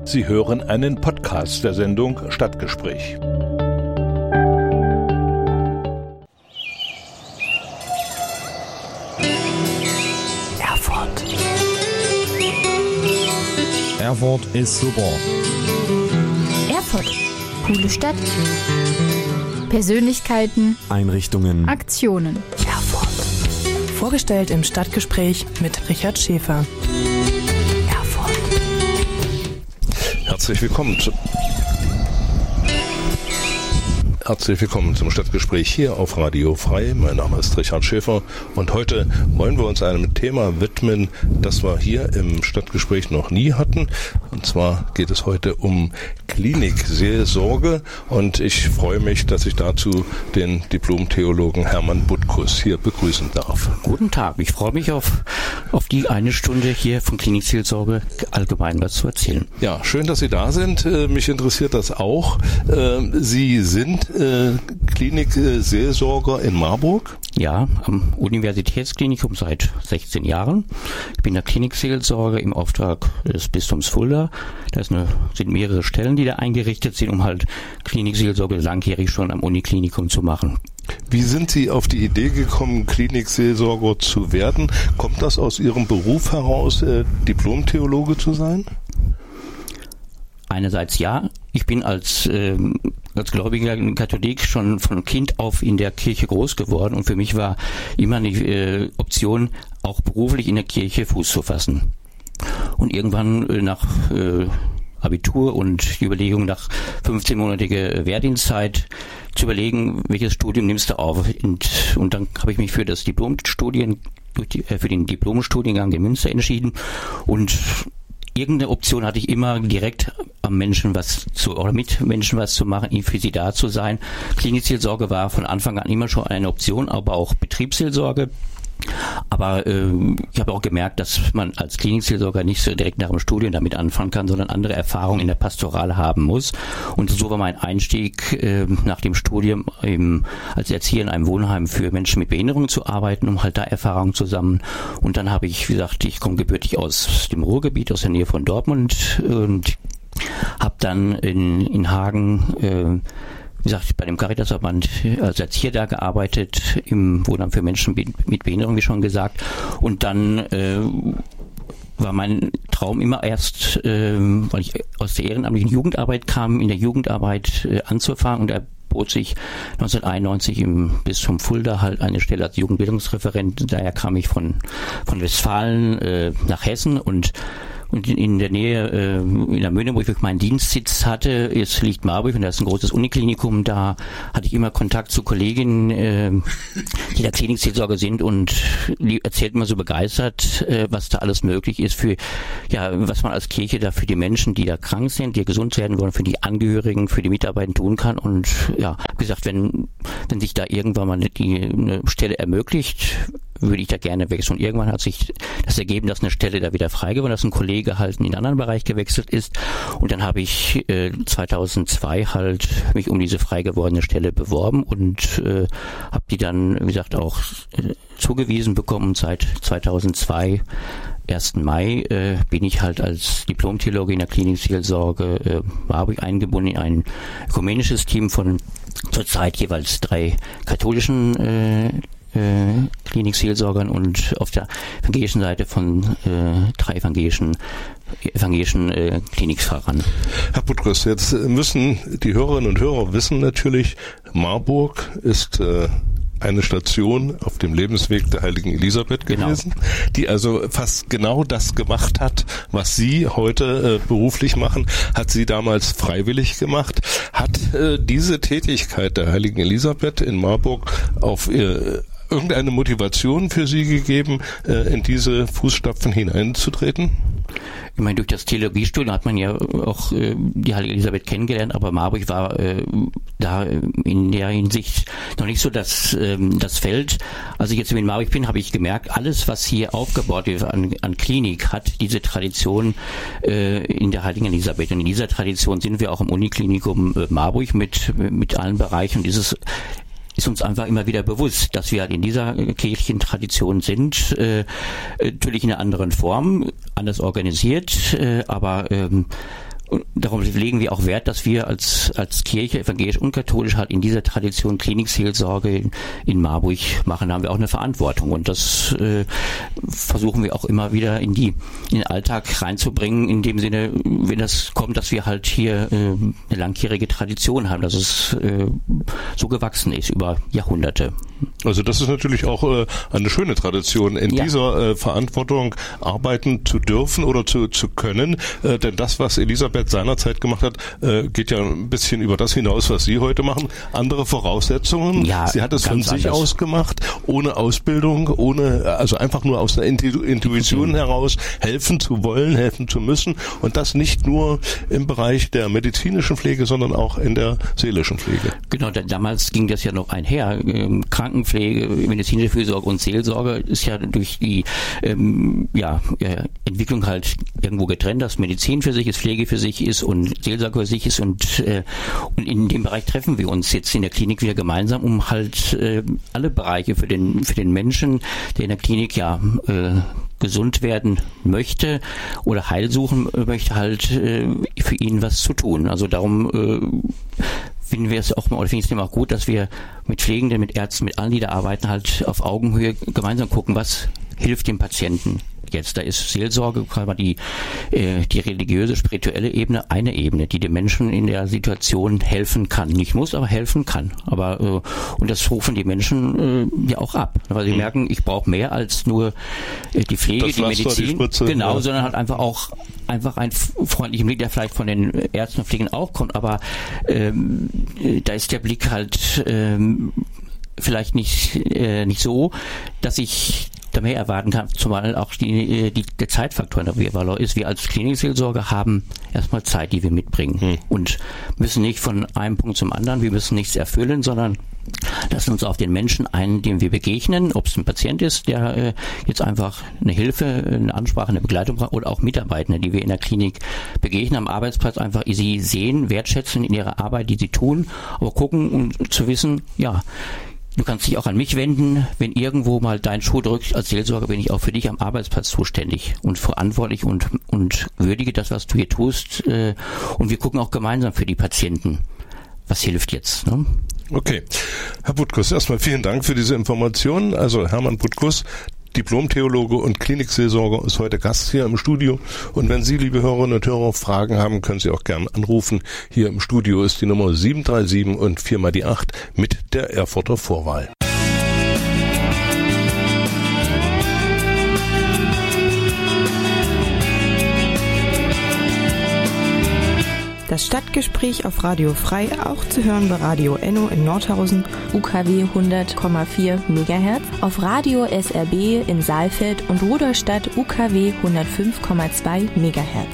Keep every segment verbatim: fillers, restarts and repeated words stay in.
Sie hören einen Podcast der Sendung Stadtgespräch. Erfurt. Erfurt ist super. Erfurt. Coole Stadt. Persönlichkeiten. Einrichtungen. Aktionen. Erfurt. Vorgestellt im Stadtgespräch mit Richard Schäfer. Erfurt. Herzlich willkommen zu Herzlich willkommen zum Stadtgespräch hier auf Radio Frei. Mein Name ist Richard Schäfer und heute wollen wir uns einem Thema widmen, das wir hier im Stadtgespräch noch nie hatten. Und zwar geht es heute um Klinikseelsorge und ich freue mich, dass ich dazu den Diplom-Theologen Hermann Butkus hier begrüßen darf. Guten Tag, ich freue mich auf, auf die eine Stunde hier von Klinikseelsorge allgemein was zu erzählen. Ja, schön, dass Sie da sind. Mich interessiert das auch. Sie sind Klinikseelsorger in Marburg? Ja, am Universitätsklinikum seit sechzehn Jahren. Ich bin der Klinikseelsorger im Auftrag des Bistums Fulda. Da ist eine, sind mehrere Stellen, die da eingerichtet sind, um halt Klinikseelsorge langjährig schon am Uniklinikum zu machen. Wie sind Sie auf die Idee gekommen, Klinikseelsorger zu werden? Kommt das aus Ihrem Beruf heraus, äh, Diplom-Theologe zu sein? Einerseits ja. Ich bin als äh, als gläubiger Katholik schon von Kind auf in der Kirche groß geworden und für mich war immer eine äh, Option, auch beruflich in der Kirche Fuß zu fassen. Und irgendwann äh, nach äh, Abitur und die Überlegung nach fünfzehnmonatiger Wehrdienstzeit zu überlegen, welches Studium nimmst du auf. Und, und dann habe ich mich für das Diplomstudien, durch die, äh, für den Diplomstudiengang in Münster entschieden und irgendeine Option hatte ich immer, direkt am Menschen was zu, oder mit Menschen was zu machen, für sie da zu sein. Klinikseelsorge war von Anfang an immer schon eine Option, aber auch Betriebsseelsorge. Aber äh, ich habe auch gemerkt, dass man als Klinikseelsorger nicht so direkt nach dem Studium damit anfangen kann, sondern andere Erfahrungen in der Pastoral haben muss. Und so war mein Einstieg äh, nach dem Studium eben als Erzieher in einem Wohnheim für Menschen mit Behinderungen zu arbeiten, um halt da Erfahrungen zu sammeln. Und dann habe ich, wie gesagt, ich komme gebürtig aus dem Ruhrgebiet, aus der Nähe von Dortmund und habe dann in, in Hagen äh, wie gesagt, bei dem Caritasverband als Erzieher da gearbeitet, im Wohnheim für Menschen mit Behinderung, wie schon gesagt. Und dann äh, war mein Traum immer erst, äh, weil ich aus der ehrenamtlichen Jugendarbeit kam, in der Jugendarbeit äh, anzufangen. Und da bot sich neunzehnhunderteinundneunzig im Bistum Fulda halt eine Stelle als Jugendbildungsreferent. Daher kam ich von, von Westfalen äh, nach Hessen und Und in der Nähe, äh, in der Möhne, wo ich meinen Dienstsitz hatte, jetzt liegt Marburg und da ist ein großes Uniklinikum, da hatte ich immer Kontakt zu Kolleginnen, äh, die da Klinikseelsorger sind und die erzählten mir so begeistert, äh, was da alles möglich ist für, ja, was man als Kirche da für die Menschen, die da krank sind, die gesund werden wollen, für die Angehörigen, für die Mitarbeiter tun kann und ja, wie gesagt, wenn, wenn sich da irgendwann mal die, eine Stelle ermöglicht, würde ich da gerne wechseln. Und irgendwann hat sich das ergeben, dass eine Stelle da wieder frei geworden ist, dass ein Kollege halt in einen anderen Bereich gewechselt ist. Und dann habe ich äh, zweitausendzwei halt mich um diese frei gewordene Stelle beworben und äh, habe die dann, wie gesagt, auch äh, zugewiesen bekommen. Seit zweitausendzwei, ersten Mai, äh, bin ich halt als Diplom-Theologe in der Klinikseelsorge äh, Marburg eingebunden in ein ökumenisches Team von zurzeit jeweils drei katholischen äh, Äh, Klinikseelsorgern und auf der evangelischen Seite von äh, drei evangelischen evangelischen äh, Klinikfahrern. Herr Butkus, jetzt müssen die Hörerinnen und Hörer wissen natürlich, Marburg ist äh, eine Station auf dem Lebensweg der heiligen Elisabeth gewesen, genau, die also fast genau das gemacht hat, was Sie heute äh, beruflich machen, hat sie damals freiwillig gemacht. Hat äh, diese Tätigkeit der heiligen Elisabeth in Marburg auf äh, irgendeine Motivation für Sie gegeben, äh, in diese Fußstapfen hineinzutreten? Ich meine, durch das Theologiestudium hat man ja auch äh, die heilige Elisabeth kennengelernt, aber Marburg war äh, da in der Hinsicht noch nicht so das, äh, das Feld. Als ich jetzt in Marburg bin, habe ich gemerkt, alles, was hier aufgebaut wird an, an Klinik, hat diese Tradition äh, in der heiligen Elisabeth. Und in dieser Tradition sind wir auch im Uniklinikum äh, Marburg mit, mit allen Bereichen. Und dieses ist uns einfach immer wieder bewusst, dass wir halt in dieser kirchlichen Tradition sind, äh, natürlich in einer anderen Form, anders organisiert, äh, aber ähm, darum legen wir auch Wert, dass wir als als Kirche, evangelisch und katholisch, halt in dieser Tradition Klinikseelsorge in, in Marburg machen. Da haben wir auch eine Verantwortung und das äh, versuchen wir auch immer wieder in die in den Alltag reinzubringen, in dem Sinne, wenn das kommt, dass wir halt hier äh, eine langjährige Tradition haben, dass es äh, so gewachsen ist über Jahrhunderte. Also das ist natürlich auch äh, eine schöne Tradition, in ja. dieser äh, Verantwortung arbeiten zu dürfen oder zu, zu können, äh, denn das, was Elisabeth seinerzeit gemacht hat, äh, geht ja ein bisschen über das hinaus, was Sie heute machen. Andere Voraussetzungen. Ja, Sie hat es von sich anders. aus gemacht, ohne Ausbildung, ohne, also einfach nur aus einer Intu- Intuition mhm. heraus helfen zu wollen, helfen zu müssen und das nicht nur im Bereich der medizinischen Pflege, sondern auch in der seelischen Pflege. Genau, denn damals ging das ja noch einher. Ähm, Krankenpflege, medizinische Fürsorge und Seelsorge ist ja durch die ähm, ja, ja, Entwicklung halt irgendwo getrennt, dass Medizin für sich ist, Pflege für sich ist und Seelsorge für sich ist und, äh, und in dem Bereich treffen wir uns jetzt in der Klinik wieder gemeinsam, um halt äh, alle Bereiche für den für den Menschen, der in der Klinik ja äh, gesund werden möchte oder Heil suchen möchte, halt äh, für ihn was zu tun. Also darum äh, finden wir es auch mal, oder finde ich es auch gut, dass wir mit Pflegenden, mit Ärzten, mit allen, die da arbeiten, halt auf Augenhöhe gemeinsam gucken, was hilft dem Patienten jetzt. Da ist Seelsorge, die, äh, die religiöse, spirituelle Ebene eine Ebene, die dem Menschen in der Situation helfen kann. Nicht muss, aber helfen kann. Aber äh, und das rufen die Menschen äh, ja auch ab, weil sie mhm. merken, ich brauche mehr als nur äh, die Pflege, das die Medizin, die Spritze, genau, ja. sondern halt einfach auch einfach einen freundlichen Blick, der vielleicht von den Ärzten und Pflegern auch kommt, aber ähm, da ist der Blick halt ähm, vielleicht nicht äh, nicht so, dass ich da mehr erwarten kann, zumal auch die, die, der Zeitfaktor in der Wehrwahl ist. Wir als Klinikseelsorger haben erstmal Zeit, die wir mitbringen hm. und müssen nicht von einem Punkt zum anderen, wir müssen nichts erfüllen, sondern lassen uns auf den Menschen ein, dem wir begegnen, ob es ein Patient ist, der äh, jetzt einfach eine Hilfe, eine Ansprache, eine Begleitung braucht oder auch Mitarbeitende, die wir in der Klinik begegnen, am Arbeitsplatz einfach sie sehen, wertschätzen in ihrer Arbeit, die sie tun, aber gucken, um zu wissen, ja, du kannst dich auch an mich wenden, wenn irgendwo mal dein Schuh drückt. Als Seelsorger bin ich auch für dich am Arbeitsplatz zuständig und verantwortlich und, und würdige das, was du hier tust. Äh, und wir gucken auch gemeinsam für die Patienten. Was hilft jetzt? Ne? Okay. Herr Butkus, erstmal vielen Dank für diese Informationen. Also Hermann Butkus, Diplom-Theologe und Klinikseelsorger, ist heute Gast hier im Studio. Und wenn Sie, liebe Hörerinnen und Hörer, Fragen haben, können Sie auch gerne anrufen. Hier im Studio ist die Nummer sieben drei sieben und vier mal die acht mit der Erfurter Vorwahl. Das Stadtgespräch auf Radio Frei, auch zu hören bei Radio Enno in Nordhausen, U K W hundert Komma vier Megahertz, auf Radio S R B in Saalfeld und Rudolstadt U K W hundertfünf Komma zwei Megahertz.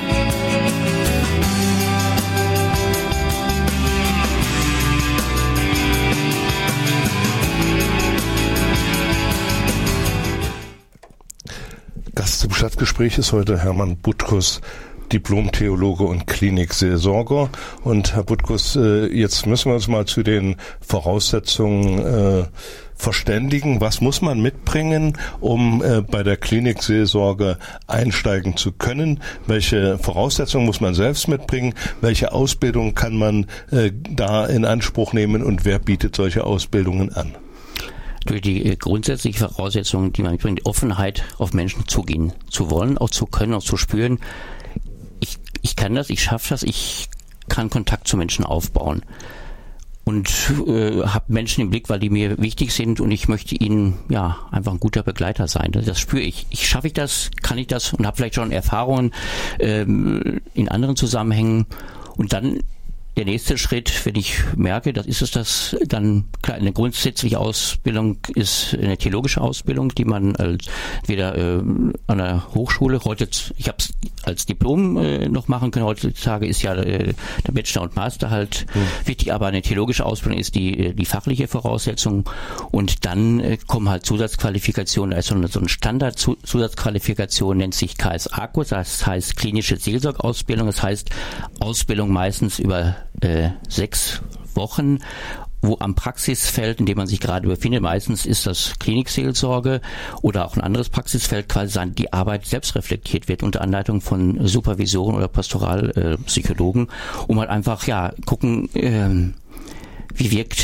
Gast im Stadtgespräch ist heute Hermann Butkus, Diplom-Theologe und Klinikseelsorger. Und Herr Butkus, jetzt müssen wir uns mal zu den Voraussetzungen äh, verständigen. Was muss man mitbringen, um äh, bei der Klinikseelsorge einsteigen zu können? Welche Voraussetzungen muss man selbst mitbringen? Welche Ausbildung kann man äh, da in Anspruch nehmen und wer bietet solche Ausbildungen an? Durch die grundsätzliche Voraussetzung, die man mitbringt, die Offenheit auf Menschen zugehen zu wollen, auch zu können, auch zu spüren. Ich, ich kann das, ich schaffe das, ich kann Kontakt zu Menschen aufbauen und äh, habe Menschen im Blick, weil die mir wichtig sind und ich möchte ihnen ja einfach ein guter Begleiter sein. Das, das spüre ich. Ich schaffe ich das, kann ich das und habe vielleicht schon Erfahrungen ähm, in anderen Zusammenhängen und dann der nächste Schritt, wenn ich merke, das ist es das, dann klar, eine grundsätzliche Ausbildung ist eine theologische Ausbildung, die man als entweder äh, an der Hochschule, heute, ich habe es als Diplom äh, noch machen können, heutzutage ist ja äh, der Bachelor und Master halt mhm. wichtig, aber eine theologische Ausbildung ist die die fachliche Voraussetzung und dann äh, kommen halt Zusatzqualifikationen, da ist so eine, so eine Standard-Zusatzqualifikation, nennt sich K S A-Kurs, das heißt klinische Seelsorgeausbildung, das heißt Ausbildung meistens über Äh, sechs Wochen wo am Praxisfeld, in dem man sich gerade befindet, meistens ist das Klinikseelsorge oder auch ein anderes Praxisfeld, quasi die Arbeit selbst reflektiert wird unter Anleitung von Supervisoren oder Pastoralpsychologen, äh, um halt einfach, ja, gucken, äh, wie wirkt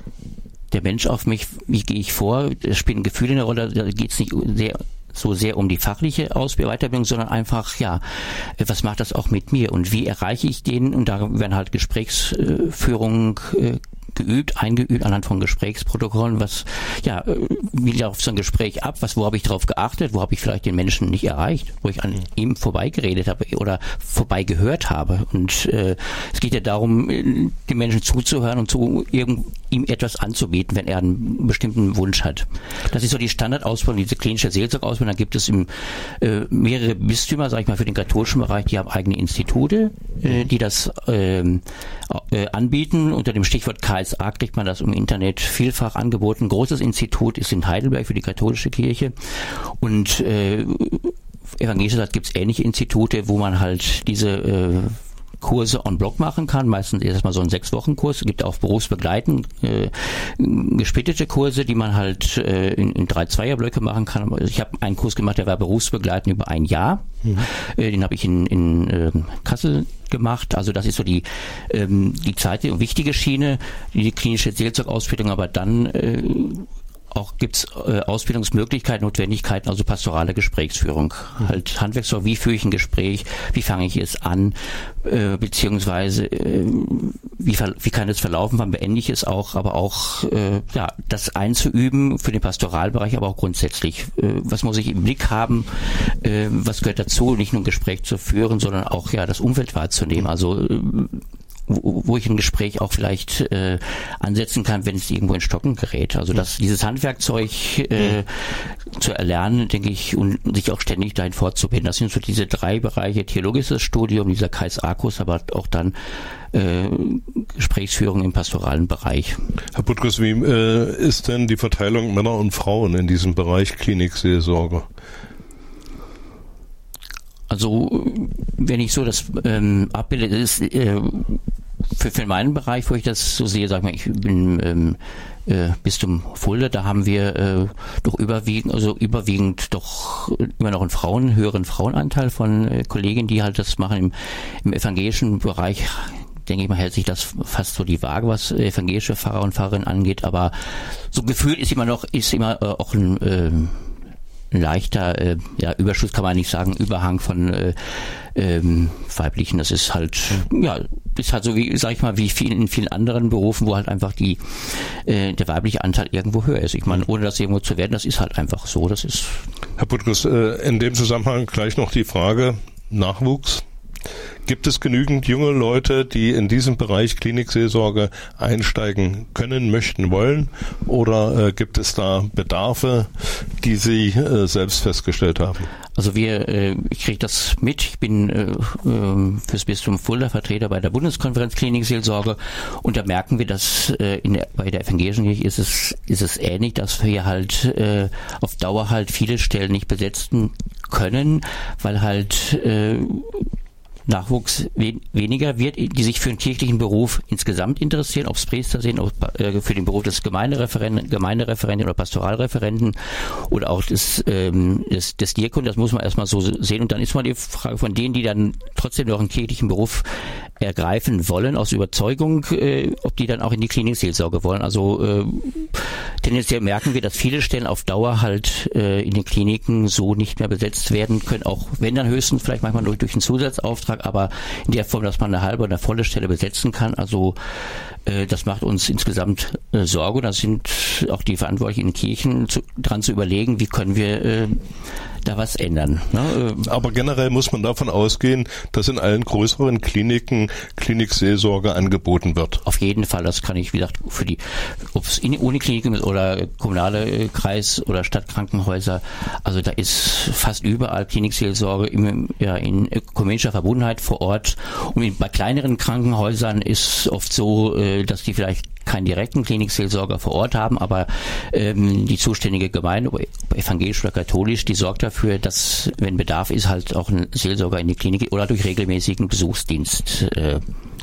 der Mensch auf mich, wie gehe ich vor, da spielen Gefühle eine Rolle, da geht es nicht sehr so sehr um die fachliche Ausbildung, Weiterbildung, sondern einfach, ja, was macht das auch mit mir und wie erreiche ich den? Und da werden halt Gesprächsführungen äh, geübt, eingeübt anhand von Gesprächsprotokollen, was, ja, wie läuft so ein Gespräch ab, was, wo habe ich drauf geachtet, wo habe ich vielleicht den Menschen nicht erreicht, wo ich an ihm vorbeigeredet habe oder vorbeigehört habe. Und äh, es geht ja darum, den Menschen zuzuhören und zu irgend, ihm etwas anzubieten, wenn er einen bestimmten Wunsch hat. Das ist so die Standardausbildung, diese klinische Seelsorgeausbildung. Da gibt es im, äh, mehrere Bistümer, sag ich mal, für den katholischen Bereich, die haben eigene Institute, äh, die das äh, äh, anbieten. Unter dem Stichwort K S A kriegt man das im Internet vielfach angeboten. Ein großes Institut ist in Heidelberg für die katholische Kirche und äh, evangelischerseits gibt es ähnliche Institute, wo man halt diese äh, Kurse on Block machen kann, meistens erstmal so ein Sechs-Wochen-Kurs. Es gibt auch berufsbegleitend äh, gesplittete Kurse, die man halt äh, in, in drei Zweierblöcke machen kann. Ich habe einen Kurs gemacht, der war berufsbegleitend über ein Jahr. Mhm. Äh, den habe ich in, in äh, Kassel gemacht. Also das ist so die ähm, die zweite und wichtige Schiene, die klinische Seelsorgeausbildung, aber dann äh, auch gibt's äh, Ausbildungsmöglichkeiten, Notwendigkeiten, also pastorale Gesprächsführung. Mhm. Halt Handwerkszeug, wie führe ich ein Gespräch, wie fange ich es an, äh, beziehungsweise äh, wie, wie kann es verlaufen, wann beende ich es auch, aber auch äh, ja das einzuüben für den Pastoralbereich, aber auch grundsätzlich. Äh, was muss ich im Blick haben, äh, was gehört dazu, nicht nur ein Gespräch zu führen, sondern auch ja das Umfeld wahrzunehmen. Also äh, Wo, wo ich ein Gespräch auch vielleicht äh, ansetzen kann, wenn es irgendwo in Stocken gerät. Also das, dieses Handwerkzeug äh, zu erlernen, denke ich, und sich auch ständig dahin fortzubilden. Das sind so diese drei Bereiche: theologisches Studium, dieser K S A-Kurs, aber auch dann äh, Gesprächsführung im pastoralen Bereich. Herr Butkus, wie äh, ist denn die Verteilung Männer und Frauen in diesem Bereich Klinikseelsorge? Also wenn ich so das ähm, abbilde, ist äh, für, für meinen Bereich, wo ich das so sehe, sag ich mal, ich bin ähm, äh, Bistum Fulda, da haben wir äh, doch überwiegend, also überwiegend doch immer noch einen Frauen, höheren Frauenanteil von äh, Kolleginnen, die halt das machen im, im evangelischen Bereich. Denke ich mal, hält sich das fast so die Waage, was evangelische Pfarrer und Pfarrerinnen angeht, aber so gefühlt ist immer noch, ist immer äh, auch ein äh, ein leichter äh, ja, Überschuss, kann man nicht sagen, Überhang von äh, ähm, weiblichen. Das ist halt, ja, ist halt so wie, sag ich mal, wie viel, in vielen anderen Berufen, wo halt einfach die äh, der weibliche Anteil irgendwo höher ist. Ich meine, ohne das irgendwo zu werden, das ist halt einfach so. Das ist. Herr Butkus, äh, in dem Zusammenhang gleich noch die Frage Nachwuchs. Gibt es genügend junge Leute, die in diesem Bereich Klinikseelsorge einsteigen können, möchten, wollen? Oder äh, gibt es da Bedarfe, die Sie äh, selbst festgestellt haben? Also wir, äh, ich kriege das mit. Ich bin äh, äh, fürs Bistum Fulda Vertreter bei der Bundeskonferenz Klinikseelsorge und da merken wir, dass äh, in der, bei der evangelischen Kirche ist es ist es ähnlich, dass wir halt äh, auf Dauer halt viele Stellen nicht besetzen können, weil halt äh, Nachwuchs wen, weniger wird, die sich für den kirchlichen Beruf insgesamt interessieren, ob es Priester sind, ob, äh, für den Beruf des Gemeindereferenten, Gemeindereferenten oder Pastoralreferenten oder auch des, ähm, des, des Diakon, das muss man erstmal so sehen. Und dann ist mal die Frage von denen, die dann trotzdem noch einen kirchlichen Beruf ergreifen wollen, aus Überzeugung, äh, ob die dann auch in die Klinikseelsorge wollen. Also äh, tendenziell merken wir, dass viele Stellen auf Dauer halt äh, in den Kliniken so nicht mehr besetzt werden können, auch wenn dann höchstens vielleicht manchmal durch, durch einen Zusatzauftrag, aber in der Form, dass man eine halbe oder eine volle Stelle besetzen kann. Also äh, das macht uns insgesamt äh, Sorge. Da sind auch die Verantwortlichen in den Kirchen zu, dran zu überlegen, wie können wir äh, da was ändern. Ne? Aber generell muss man davon ausgehen, dass in allen größeren Kliniken Klinikseelsorge angeboten wird. Auf jeden Fall, das kann ich, wie gesagt, für die, ob es in Unikliniken ist oder kommunale Kreis- oder Stadtkrankenhäuser, also da ist fast überall Klinikseelsorge im, ja, in ökumenischer Verbundenheit vor Ort. Und bei kleineren Krankenhäusern ist oft so, dass die vielleicht keinen direkten Klinikseelsorger vor Ort haben, aber ähm, die zuständige Gemeinde, ob evangelisch oder katholisch, die sorgt dafür, dass, wenn Bedarf ist, halt auch ein Seelsorger in die Klinik oder durch regelmäßigen Besuchsdienst. Äh.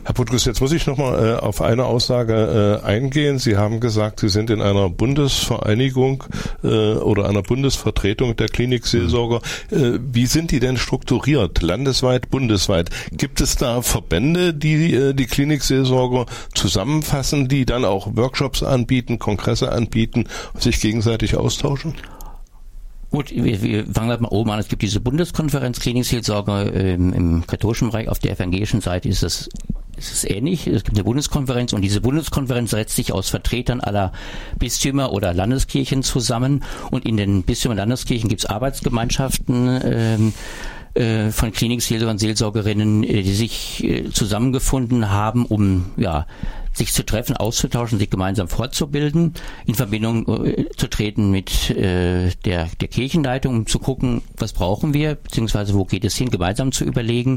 Herr Putkus, jetzt muss ich nochmal äh, auf eine Aussage äh, eingehen. Sie haben gesagt, Sie sind in einer Bundesvereinigung äh, oder einer Bundesvertretung der Klinikseelsorger. Äh, wie sind die denn strukturiert? Landesweit, bundesweit? Gibt es da Verbände, die äh, die Klinikseelsorger zusammenfassen, die dann auch Workshops anbieten, Kongresse anbieten und sich gegenseitig austauschen? Gut, wir, wir fangen halt mal oben an. Es gibt diese Bundeskonferenz Klinikseelsorger ähm, im katholischen Bereich. Auf der evangelischen Seite ist das, ist es ähnlich. Es gibt eine Bundeskonferenz und diese Bundeskonferenz setzt sich aus Vertretern aller Bistümer oder Landeskirchen zusammen. Und in den Bistümern und Landeskirchen gibt es Arbeitsgemeinschaften ähm, äh, von Klinikseelsorgern und Seelsorgerinnen, die sich äh, zusammengefunden haben, um ja sich zu treffen, auszutauschen, sich gemeinsam fortzubilden, in Verbindung äh, zu treten mit äh, der, der Kirchenleitung, um zu gucken, was brauchen wir, beziehungsweise wo geht es hin, gemeinsam zu überlegen.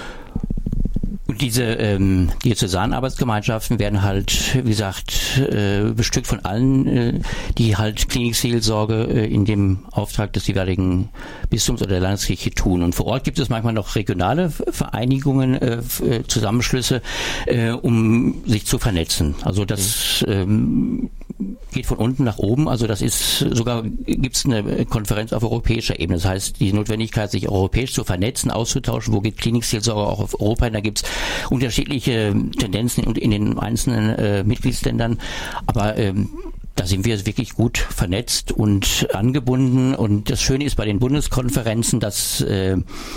Und diese ähm, Diözesanarbeitsgemeinschaften werden halt, wie gesagt, äh, bestückt von allen, äh, die halt Klinikseelsorge äh, in dem Auftrag des jeweiligen Bistums oder der Landeskirche tun. Und vor Ort gibt es manchmal noch regionale Vereinigungen, äh, Zusammenschlüsse, äh, um sich zu vernetzen. Also das ähm, geht von unten nach oben. Also das ist sogar, gibt es eine Konferenz auf europäischer Ebene. Das heißt, die Notwendigkeit, sich europäisch zu vernetzen, auszutauschen, wo geht Klinikseelsorge auch auf Europa hin, da gibt es unterschiedliche Tendenzen in, in den einzelnen äh, Mitgliedsländern, aber ähm, da sind wir wirklich gut vernetzt und angebunden. Und das Schöne ist bei den Bundeskonferenzen, dass äh,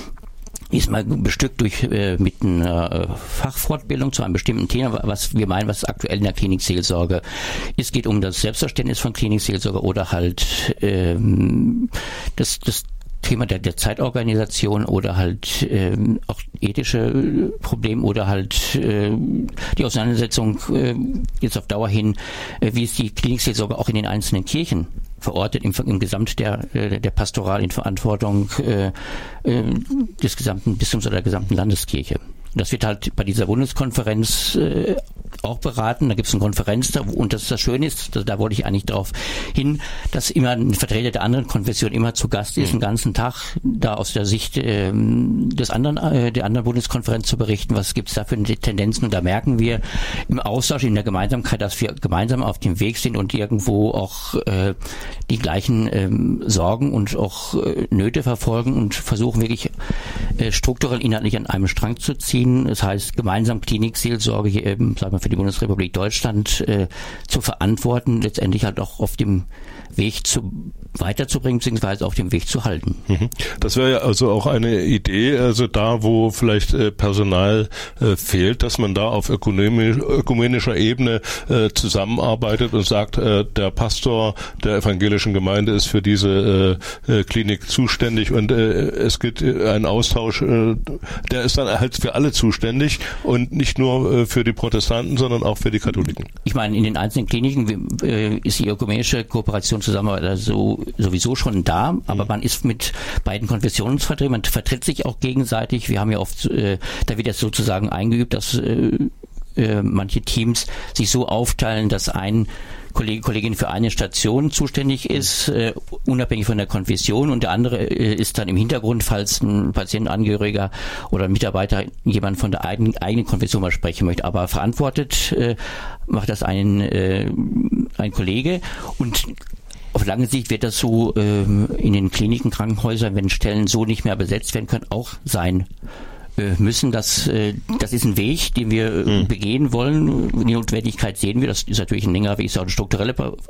ist mal bestückt durch äh, mit einer äh, Fachfortbildung zu einem bestimmten Thema, was wir meinen, was aktuell in der Klinikseelsorge ist. Es geht um das Selbstverständnis von Klinikseelsorge oder halt ähm, das, das Thema der, der Zeitorganisation oder halt ähm, auch ethische Probleme oder halt äh, die Auseinandersetzung äh, jetzt auf Dauer hin, äh, wie ist die Klinikseelsorge auch in den einzelnen Kirchen verortet, im, im Gesamt der, der Pastoral in Verantwortung äh, äh, des gesamten Bistums oder der gesamten Landeskirche. Das wird halt bei dieser Bundeskonferenz äh, auch beraten. Da gibt es eine Konferenz, da, und das, das Schöne ist, da, da wollte ich eigentlich darauf hin, dass immer ein Vertreter der anderen Konfession immer zu Gast ist, mhm. den ganzen Tag da aus der Sicht äh, des anderen, äh, der anderen Bundeskonferenz zu berichten, was gibt es da für Tendenzen. Und da merken wir im Austausch, in der Gemeinsamkeit, dass wir gemeinsam auf dem Weg sind und irgendwo auch äh, die gleichen ähm, Sorgen und auch äh, Nöte verfolgen und versuchen wirklich äh, strukturell inhaltlich an einem Strang zu ziehen. Das heißt, gemeinsam Klinikseelsorge hier eben, sagen wir, für die Bundesrepublik Deutschland äh, zu verantworten, letztendlich halt auch auf dem Weg zu weiterzubringen, beziehungsweise auf dem Weg zu halten. Das wäre ja also auch eine Idee, also da, wo vielleicht äh, Personal äh, fehlt, dass man da auf ökonomisch, ökumenischer Ebene äh, zusammenarbeitet und sagt, äh, der Pastor der evangelischen Gemeinde ist für diese äh, Klinik zuständig und äh, es gibt äh, einen Austausch, äh, der ist dann halt für alle zuständig und nicht nur äh, für die Protestanten, sondern auch für die Katholiken. Ich meine, in den einzelnen Kliniken äh, ist die ökumenische Kooperation Zusammenarbeit also sowieso schon da, aber man ist mit beiden Konfessionen vertreten, man vertritt sich auch gegenseitig. Wir haben ja oft, äh, da wird jetzt sozusagen eingeübt, dass äh, äh, manche Teams sich so aufteilen, dass ein Kollege, Kollegin für eine Station zuständig ist, äh, unabhängig von der Konfession, und der andere äh, ist dann im Hintergrund, falls ein Patientenangehöriger oder ein Mitarbeiter jemand von der eigenen, eigenen Konfession mal sprechen möchte. Aber verantwortet äh, macht das ein, äh, ein Kollege, und auf lange Sicht wird das so ähm, in den Kliniken, Krankenhäusern, wenn Stellen so nicht mehr besetzt werden können, auch sein müssen. Das, das ist ein Weg, den wir mhm. begehen wollen. Die Notwendigkeit sehen wir. Das ist natürlich ein längerer Weg, ist auch ein struktureller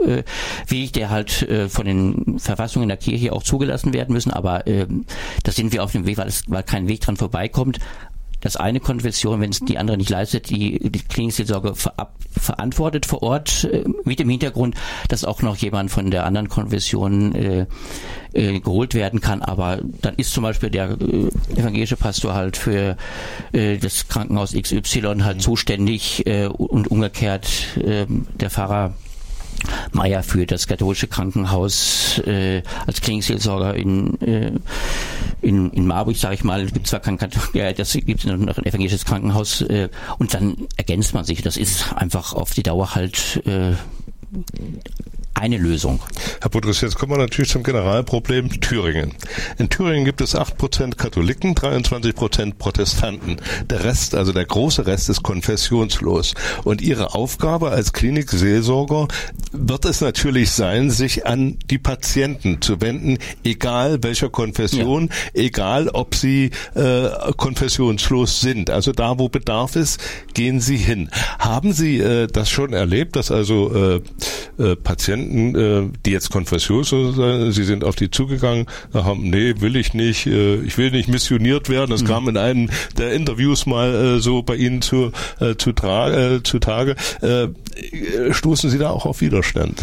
Weg, der halt von den Verfassungen der Kirche auch zugelassen werden müssen. Aber da sind wir auf dem Weg, weil, es, weil kein Weg dran vorbeikommt. Dass eine Konfession, wenn es die andere nicht leistet, die, die Klinikseelsorge ver, verantwortet vor Ort, äh, mit dem Hintergrund, dass auch noch jemand von der anderen Konfession äh, äh, geholt werden kann. Aber dann ist zum Beispiel der äh, evangelische Pastor halt für äh, das Krankenhaus X Y halt zuständig äh, und umgekehrt äh, der Pfarrer Meier für das katholische Krankenhaus äh, als Klinikseelsorger in, äh, in, in Marburg, sage ich mal. Es gibt zwar kein ja, das gibt noch ein evangelisches Krankenhaus, äh, und dann ergänzt man sich. Das ist einfach auf die Dauer halt äh, eine Lösung. Herr Budrys, jetzt kommen wir natürlich zum Generalproblem Thüringen. In Thüringen gibt es acht Prozent Katholiken, dreiundzwanzig Prozent Protestanten. Der Rest, also der große Rest, ist konfessionslos. Und Ihre Aufgabe als Klinikseelsorger wird es natürlich sein, sich an die Patienten zu wenden, egal welcher Konfession, ja. egal ob sie äh, konfessionslos sind. Also da, wo Bedarf ist, gehen Sie hin. Haben Sie äh, das schon erlebt, dass also äh, äh, Patienten, die jetzt konfessionslos sind, sie sind auf die zugegangen, haben, nee, will ich nicht, ich will nicht missioniert werden. Das mhm. kam in einem der Interviews mal so bei Ihnen zu, zu, tra- zu Tage. Stoßen Sie da auch auf Widerstand?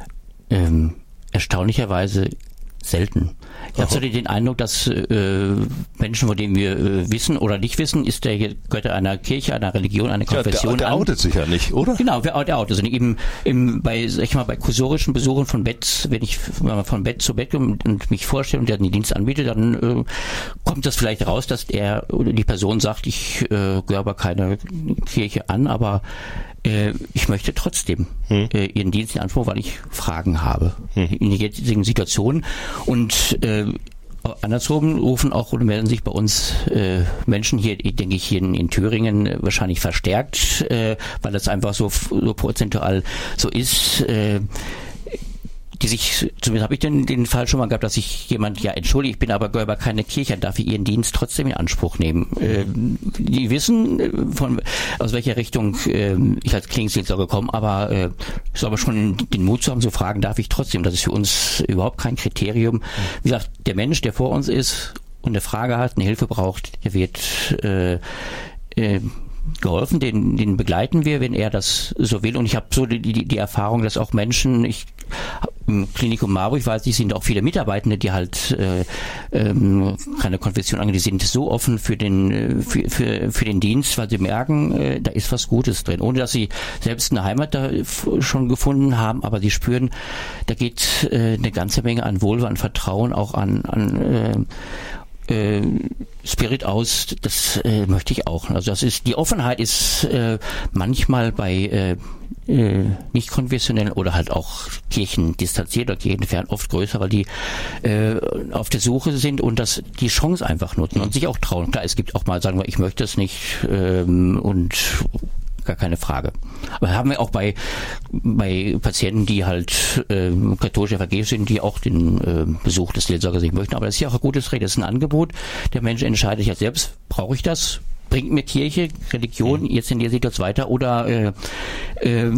Ähm, erstaunlicherweise selten. Ich habe so den Eindruck, dass äh, Menschen, von denen wir äh, wissen oder nicht wissen, ist der gehört er einer Kirche, einer Religion, einer Konfession ja, der, der an. outet sich ja nicht, oder? Genau, der outet sich nicht. Eben, eben bei, sag ich mal, bei kursorischen Besuchen von Bett, wenn ich von Bett zu Bett und, und mich vorstelle und der den Dienst anbietet, dann äh, kommt das vielleicht raus, dass er oder die Person sagt, ich äh, gehöre aber keiner Kirche an, aber äh, ich möchte trotzdem hm. äh, ihren Dienst in Anspruch, weil ich Fragen habe hm. in der jetzigen Situation. Und äh, andersrum rufen auch oder melden sich bei uns äh, Menschen hier, denke ich, hier in, in Thüringen äh, wahrscheinlich verstärkt, äh, weil das einfach so, so prozentual so ist, äh, die sich, zumindest habe ich den, den Fall schon mal gehabt, dass sich jemand, ja entschuldige, ich bin aber gehöre keine Kirche, darf ich ihren Dienst trotzdem in Anspruch nehmen. Äh, die wissen, von aus welcher Richtung äh, ich als Klinikseelsorger komme, aber äh, ich soll aber schon den Mut zu haben, zu fragen, darf ich trotzdem. Das ist für uns überhaupt kein Kriterium. Wie gesagt, der Mensch, der vor uns ist und eine Frage hat, eine Hilfe braucht, der wird äh, äh, geholfen, den, den begleiten wir, wenn er das so will. Und ich habe so die, die, die Erfahrung, dass auch Menschen, ich im Klinikum Marburg, weiß ich, sind auch viele Mitarbeitende, die halt äh, ähm, keine Konfession angehen, die sind so offen für den für, für, für den Dienst, weil sie merken, äh, da ist was Gutes drin, ohne dass sie selbst eine Heimat da schon gefunden haben, aber sie spüren, da geht äh, eine ganze Menge an Wohlwollen, an Vertrauen, auch an, an äh, Äh, Spirit aus, das äh, möchte ich auch. Also das ist, die Offenheit ist äh, manchmal bei äh, äh, nicht konfessionellen oder halt auch kirchendistanziert oder kirchenfern oft größer, weil die äh, auf der Suche sind und das die Chance einfach nutzen und sich auch trauen. Klar, es gibt auch mal, sagen wir, ich möchte es nicht ähm, und gar keine Frage. Aber haben wir auch bei bei Patienten, die halt äh, katholisch evangelisch sind, die auch den äh, Besuch des Seelsorgers nicht möchten. Aber das ist ja auch ein gutes Recht, das ist ein Angebot. Der Mensch entscheidet ja selbst, brauche ich das? Bringt mir Kirche, Religion jetzt in der Situation weiter oder äh, äh,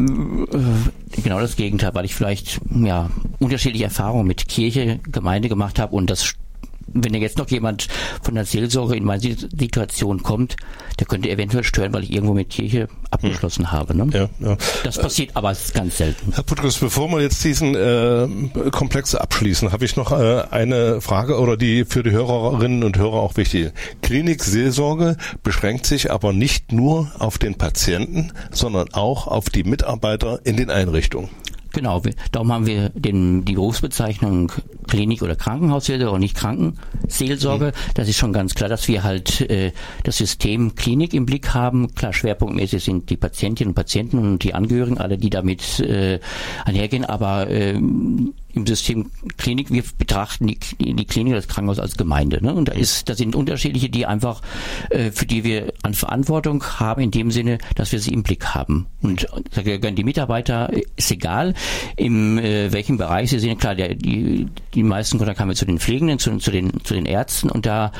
genau das Gegenteil, weil ich vielleicht ja unterschiedliche Erfahrungen mit Kirche, Gemeinde gemacht habe und das, wenn da jetzt noch jemand von der Seelsorge in meine Situation kommt, der könnte eventuell stören, weil ich irgendwo mit Kirche abgeschlossen hm. habe. Ne? Ja, ja. Das passiert äh, aber ganz selten. Herr Budrys, bevor wir jetzt diesen äh, Komplex abschließen, habe ich noch äh, eine Frage, oder die für die Hörerinnen und Hörer auch wichtig ist. Klinikseelsorge beschränkt sich aber nicht nur auf den Patienten, sondern auch auf die Mitarbeiter in den Einrichtungen. Genau, darum haben wir den, die Berufsbezeichnung Klinik- oder Krankenhausseelsorge und nicht Krankenseelsorge. Mhm. Das ist schon ganz klar, dass wir halt äh, das System Klinik im Blick haben. Klar, schwerpunktmäßig sind die Patientinnen und Patienten und die Angehörigen, alle, die damit äh, einhergehen, aber äh, im System Klinik, wir betrachten die, die Klinik, das Krankenhaus als Gemeinde. Ne? Und da ist, da sind unterschiedliche, die einfach, äh, für die wir an Verantwortung haben, in dem Sinne, dass wir sie im Blick haben. Und da gehören die Mitarbeiter, ist egal, in äh, welchem Bereich sie sind. Klar, der, die, die meisten Kontakte haben wir zu den Pflegenden, zu, zu den, zu den Ärzten und da,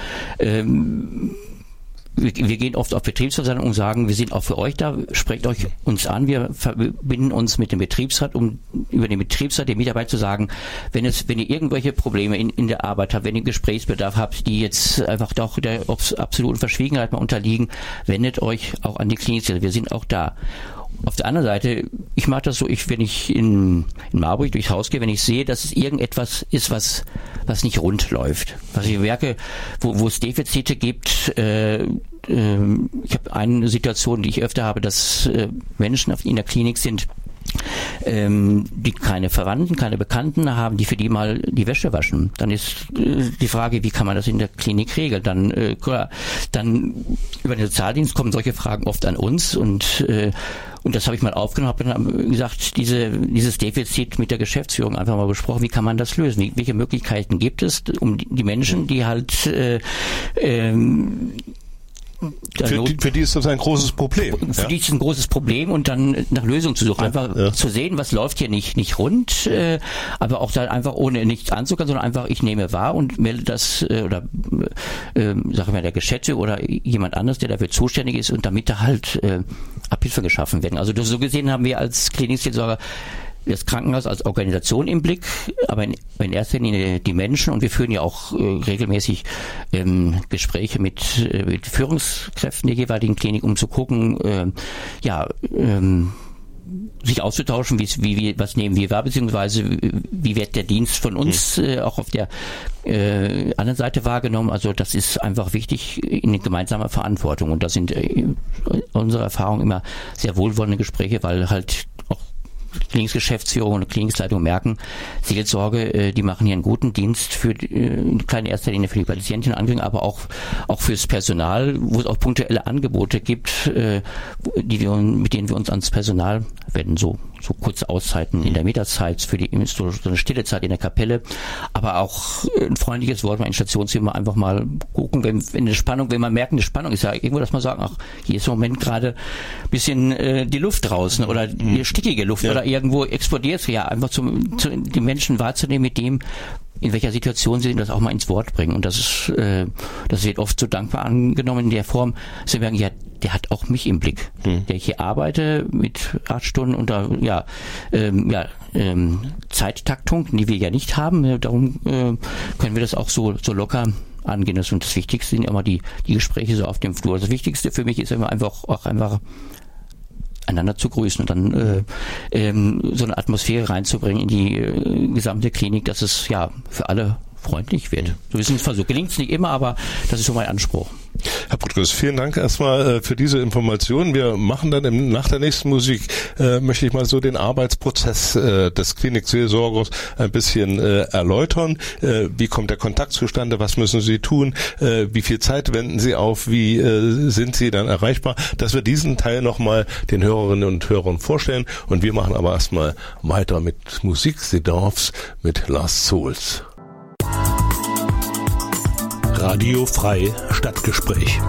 ähm, Wir, wir gehen oft auf Betriebsversammlungen und sagen, wir sind auch für euch da, sprecht euch uns an, wir verbinden uns mit dem Betriebsrat, um über den Betriebsrat den Mitarbeitern zu sagen, wenn es, wenn ihr irgendwelche Probleme in, in der Arbeit habt, wenn ihr Gesprächsbedarf habt, die jetzt einfach doch der absoluten Verschwiegenheit mal unterliegen, wendet euch auch an die Klinikseelsorge, wir sind auch da. Auf der anderen Seite, ich mache das so, ich, wenn ich in, in Marburg durchs Haus gehe, wenn ich sehe, dass es irgendetwas ist, was, was nicht rund läuft, was ich merke, wo, wo es Defizite gibt, äh, äh, ich habe eine Situation, die ich öfter habe, dass äh, Menschen in der Klinik sind, ähm, die keine Verwandten, keine Bekannten haben, die für die mal die Wäsche waschen. Dann ist äh, die Frage, wie kann man das in der Klinik regeln? Dann, äh, klar, dann über den Sozialdienst kommen solche Fragen oft an uns und äh, und das habe ich mal aufgenommen, habe dann gesagt, diese, dieses Defizit mit der Geschäftsführung einfach mal besprochen, wie kann man das lösen? Wie, welche Möglichkeiten gibt es, um die, die Menschen, die halt äh, ähm, Für die, für die ist das ein großes Problem. Für ja? die ist es ein großes Problem und dann nach Lösungen zu suchen. Einfach ja, ja. zu sehen, was läuft hier nicht nicht rund, äh, aber auch dann einfach ohne nichts anzukommen, sondern einfach, ich nehme wahr und melde das äh, oder äh, sagen wir der Geschäftsführer oder jemand anderes, der dafür zuständig ist und damit da halt äh, Abhilfe geschaffen werden. Also so gesehen haben wir als Klinikseelsorger das Krankenhaus als Organisation im Blick, aber in, in erster Linie die Menschen und wir führen ja auch äh, regelmäßig ähm, Gespräche mit, äh, mit Führungskräften der jeweiligen Klinik, um zu gucken, äh, ja, ähm, sich auszutauschen, wie, wie, was nehmen wir wahr, beziehungsweise wie wird der Dienst von uns äh, auch auf der äh, anderen Seite wahrgenommen. Also das ist einfach wichtig in gemeinsamer Verantwortung und da sind äh, unsere Erfahrungen immer sehr wohlwollende Gespräche, weil halt auch Klinikgeschäftsführung und Klinikleitung merken, Seelsorge, äh, die machen hier einen guten Dienst für äh, in kleiner erster Linie für die Patientinnen Angehörigen, aber auch auch fürs Personal, wo es auch punktuelle Angebote gibt, äh, die wir mit denen wir uns ans Personal wenden, so so kurze Auszeiten in der Mittagszeit für die so, so eine stille Zeit in der Kapelle, aber auch ein freundliches Wort mal in Stationszimmer einfach mal gucken, wenn, wenn eine Spannung, wenn man merkt, eine Spannung ist ja irgendwo, dass man sagen, ach, hier ist im Moment gerade ein bisschen äh, die Luft draußen oder die stickige Luft ja. oder irgendwo explodiert es ja, einfach zum, zu, die Menschen wahrzunehmen mit dem, in welcher Situation sie das auch mal ins Wort bringen. Und das ist, äh, das wird oft so dankbar angenommen in der Form, sie merken, ja, der hat auch mich im Blick, mhm. der ich hier arbeite mit acht Stunden unter ja, ähm, ja, ähm, Zeittaktung, die wir ja nicht haben. Darum äh, können wir das auch so, so locker angehen. Und das Wichtigste sind immer die, die Gespräche so auf dem Flur. Das Wichtigste für mich ist immer einfach auch einfach einander zu grüßen und dann äh, ähm, so eine Atmosphäre reinzubringen in die äh, gesamte Klinik, dass es ja für alle freundlich wird. So ist es Versuch. Gelingt es nicht immer, aber das ist so mein Anspruch. Herr Butkus, vielen Dank erstmal äh, für diese Informationen. Wir machen dann im, nach der nächsten Musik, äh, möchte ich mal so den Arbeitsprozess äh, des Klinikseelsorgers ein bisschen äh, erläutern. Äh, wie kommt der Kontakt zustande? Was müssen Sie tun? Äh, wie viel Zeit wenden Sie auf? Wie äh, sind Sie dann erreichbar? Dass wir diesen Teil nochmal den Hörerinnen und Hörern vorstellen. Und wir machen aber erstmal weiter mit Musik Sedorfs mit Lost Souls. Radio Frei Stadtgespräch.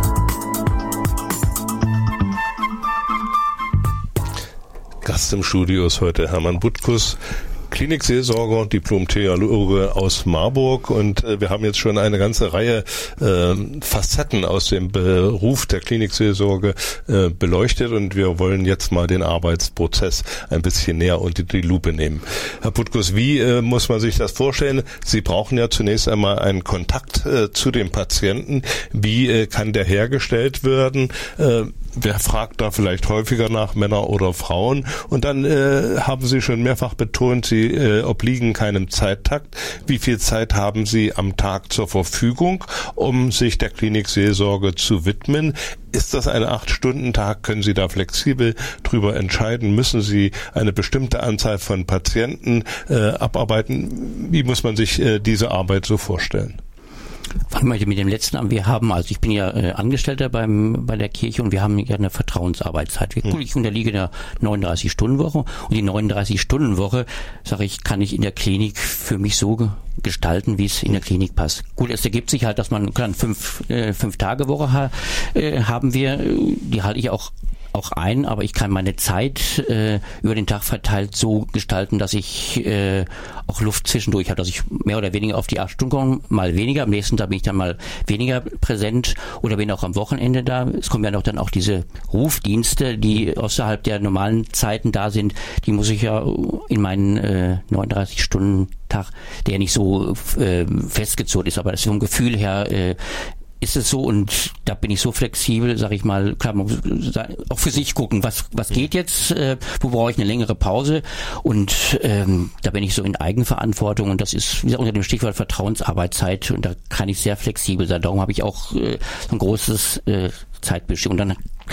Gast im Studio ist heute Hermann Butkus, Klinikseelsorger, Diplom-Theologe aus Marburg und äh, wir haben jetzt schon eine ganze Reihe äh, Facetten aus dem Beruf der Klinikseelsorge äh, beleuchtet und wir wollen jetzt mal den Arbeitsprozess ein bisschen näher unter die Lupe nehmen. Herr Butkus, wie äh, muss man sich das vorstellen? Sie brauchen ja zunächst einmal einen Kontakt äh, zu dem Patienten. Wie äh, kann der hergestellt werden? Äh, Wer fragt da vielleicht häufiger nach, Männer oder Frauen? Und dann äh, haben Sie schon mehrfach betont, Sie äh, obliegen keinem Zeittakt. Wie viel Zeit haben Sie am Tag zur Verfügung, um sich der Klinikseelsorge zu widmen? Ist das ein acht-Stunden-Tag? Können Sie da flexibel drüber entscheiden? Müssen Sie eine bestimmte Anzahl von Patienten äh, abarbeiten? Wie muss man sich äh, diese Arbeit so vorstellen? Fangen wir mit dem letzten an. Wir haben, also ich bin ja äh, Angestellter beim bei der Kirche und wir haben ja eine Vertrauensarbeitszeit. Wir, hm. Ich unterliege der neununddreißig-Stunden-Woche und die neununddreißig-Stunden-Woche, sage ich, kann ich in der Klinik für mich so gestalten, wie es in der Klinik passt. Gut, es ergibt sich halt, dass man klar, fünf äh, fünf Tage Woche ha, äh, haben wir. Die halte ich auch auch ein, aber ich kann meine Zeit äh, über den Tag verteilt so gestalten, dass ich äh, auch Luft zwischendurch habe, dass ich mehr oder weniger auf die acht Stunden komme, mal weniger, am nächsten Tag bin ich dann mal weniger präsent oder bin auch am Wochenende da. Es kommen ja noch dann auch diese Rufdienste, die außerhalb der normalen Zeiten da sind, die muss ich ja in meinen äh, neununddreißig-Stunden-Tag, der nicht so äh, festgezurrt ist, aber das vom Gefühl her äh, ist es so und da bin ich so flexibel, sag ich mal, klar, man muss auch für sich gucken, was was geht jetzt, äh, wo brauche ich eine längere Pause und ähm, da bin ich so in Eigenverantwortung und das ist wie gesagt, unter dem Stichwort Vertrauensarbeitszeit und da kann ich sehr flexibel sein, darum habe ich auch äh, so ein großes äh, Zeitbestimmt und dann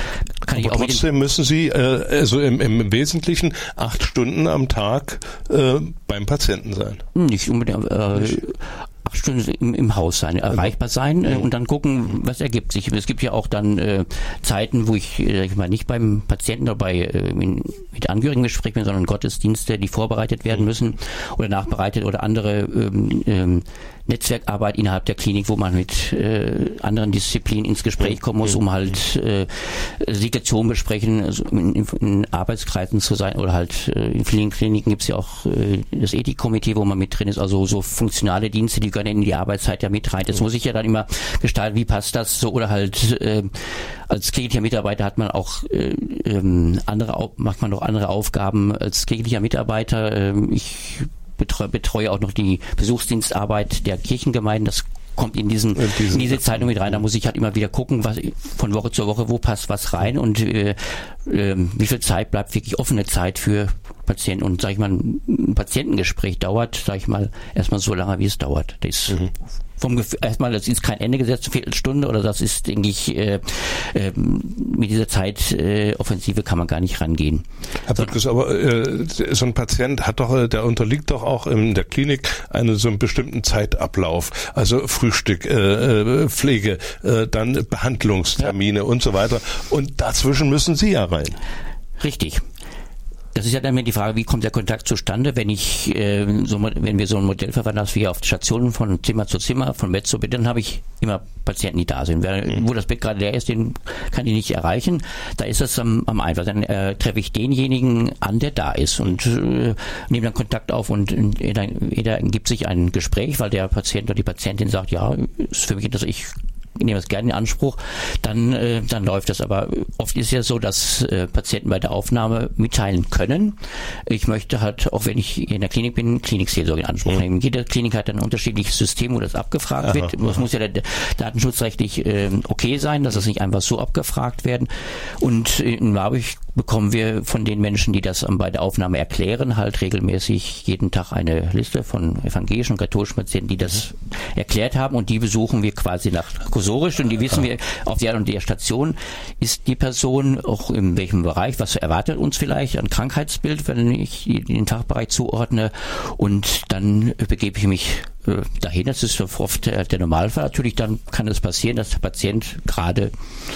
kann ich Aber auch trotzdem müssen Sie äh, also im, im Wesentlichen acht Stunden am Tag äh, beim Patienten sein. Nicht unbedingt. Äh, nicht. acht Stunden im, im Haus sein, erreichbar sein äh, und dann gucken, was ergibt sich. Es gibt ja auch dann äh, Zeiten, wo ich, äh, ich mal nicht beim Patienten oder bei äh, in, mit Angehörigen Gespräch bin, sondern Gottesdienste, die vorbereitet werden müssen oder nachbereitet oder andere ähm, ähm, Netzwerkarbeit innerhalb der Klinik, wo man mit äh, anderen Disziplinen ins Gespräch kommen muss, um halt äh, Situationen besprechen, also in, in, in Arbeitskreisen zu sein oder halt äh, in vielen Kliniken gibt es ja auch äh, das Ethikkomitee, wo man mit drin ist, also so funktionale Dienste, die gehören in die Arbeitszeit ja mit rein. Das muss ich ja dann immer gestalten, wie passt das so oder halt äh, als klinischer Mitarbeiter hat man auch äh, ähm, andere, macht man noch andere Aufgaben als klinischer Mitarbeiter. Äh, ich Betreue, betreue auch noch die Besuchsdienstarbeit der Kirchengemeinden. Das kommt in diesen in, in diese Zeitung mit rein. Da muss ich halt immer wieder gucken, was von Woche zu Woche, wo passt was rein und äh, äh, wie viel Zeit bleibt wirklich offene Zeit für Patienten. Und sag ich mal, ein Patientengespräch dauert, sag ich mal, erstmal so lange, wie es dauert. Das ist mhm. vom Gefühl, erstmal, das ist kein Ende gesetzt, eine Viertelstunde oder das ist, denke ich, äh, äh, mit dieser Zeitoffensive äh, kann man gar nicht rangehen. Herr Böttges, aber äh, so ein Patient hat doch, der unterliegt doch auch in der Klinik einen so einen bestimmten Zeitablauf, also Frühstück, äh, Pflege, äh, dann Behandlungstermine ja. und so weiter. Und dazwischen müssen Sie ja rein. Richtig. Das ist ja dann die Frage, wie kommt der Kontakt zustande, wenn ich, äh, so, wenn wir so ein Modell verwenden, dass wir auf Stationen von Zimmer zu Zimmer, von Bett zu Bett, dann habe ich immer Patienten, die da sind. Wer, wo das Bett gerade leer ist, den kann ich nicht erreichen. Da ist es am, am einfachsten. Dann äh, treffe ich denjenigen an, der da ist und äh, nehme dann Kontakt auf und jeder, jeder gibt sich ein Gespräch, weil der Patient oder die Patientin sagt, ja, ist für mich interessant, ich ich nehme das gerne in Anspruch, dann, äh, dann läuft das. Aber oft ist es ja so, dass äh, Patienten bei der Aufnahme mitteilen können. Ich möchte halt, auch wenn ich in der Klinik bin, Klinikseelsorge in Anspruch mhm. nehmen. Jede Klinik hat ein unterschiedliches System, wo das abgefragt aha, wird. Das aha. muss ja der, datenschutzrechtlich äh, okay sein, dass das nicht einfach so abgefragt werden. Und äh, dadurch bekommen wir von den Menschen, die das bei der Aufnahme erklären, halt regelmäßig jeden Tag eine Liste von evangelischen und katholischen Patienten, die das erklärt haben und die besuchen wir quasi nach kursorisch und die wissen wir, auf der und der Station ist die Person auch in welchem Bereich, was erwartet uns vielleicht an Krankheitsbild, wenn ich den Fachbereich zuordne und dann begebe ich mich äh, dahin. Das ist oft der, der Normalfall. Natürlich dann kann es passieren, dass der Patient gerade